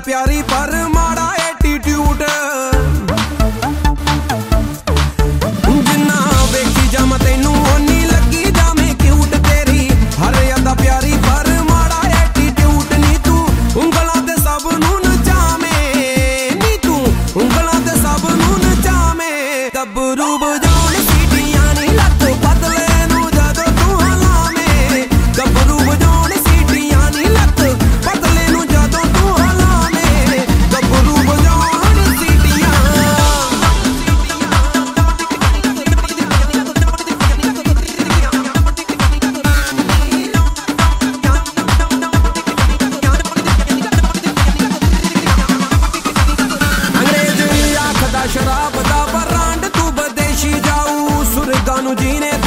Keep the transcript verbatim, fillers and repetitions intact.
प्यारी पर माड़ा एटीट्यूड जिन्ना वेखी जाम तेनू ओनी लगी जामे क्यूट तेरी हर अदा प्यारी पर माड़ा एटीट्यूड नी तू उंगलां ते सब नू नचावे नी तू उंगलां ते सब नू नचावे गबरू बजाउण सीटियां नी लत्त बदले नू जदों तू हलावे गबरू बजाउण सीटियां नी लत्त बदले नू जदों तू हलावे गबरू बजाउण सीटियां अंग्रेज आखदा शराब दा ब्रांड तू बदेशी जाऊ सुरगां नू जीने